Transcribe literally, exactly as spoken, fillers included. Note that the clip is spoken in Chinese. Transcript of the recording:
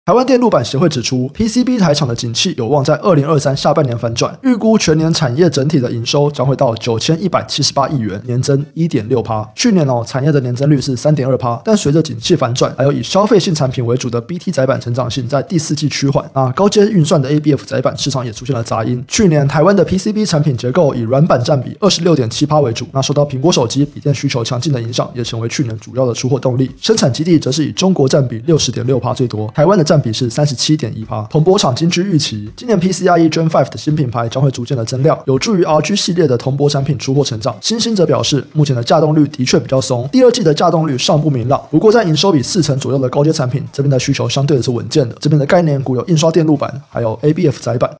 台湾电路板协会指出 ，P C B 台厂的景气有望在二零二三下半年反转，预估全年产业整体的营收将会到九千一百七十八亿元，年增 百分之一点六。去年哦，产业的年增率是 百分之三点二， 但随着景气反转，还有以消费性产品为主的 B T 载板成长性在第四季趋缓，那高阶运算的 A B F 载板市场也出现了杂音。去年台湾的 P C B 产品结构以软板占比 百分之二十六点七 为主，那受到苹果手机、笔电需求强劲的影响，也成为去年主要的出货动力。生产基地则是以中国占比 百分之六十点六 最多，台湾的占比是 百分之三十七点一。铜箔厂金居预期，今年 P C I E Gen 五的新品牌将会逐渐的增量，有助于 R G 系列的铜箔产品出货成长。新兴则表示，目前的稼动率的确比较松，第二季的稼动率尚不明朗。不过在营收比四成左右的高阶产品，这边的需求相对的是稳健的。这边的概念股有印刷电路板，还有 A B F 载板。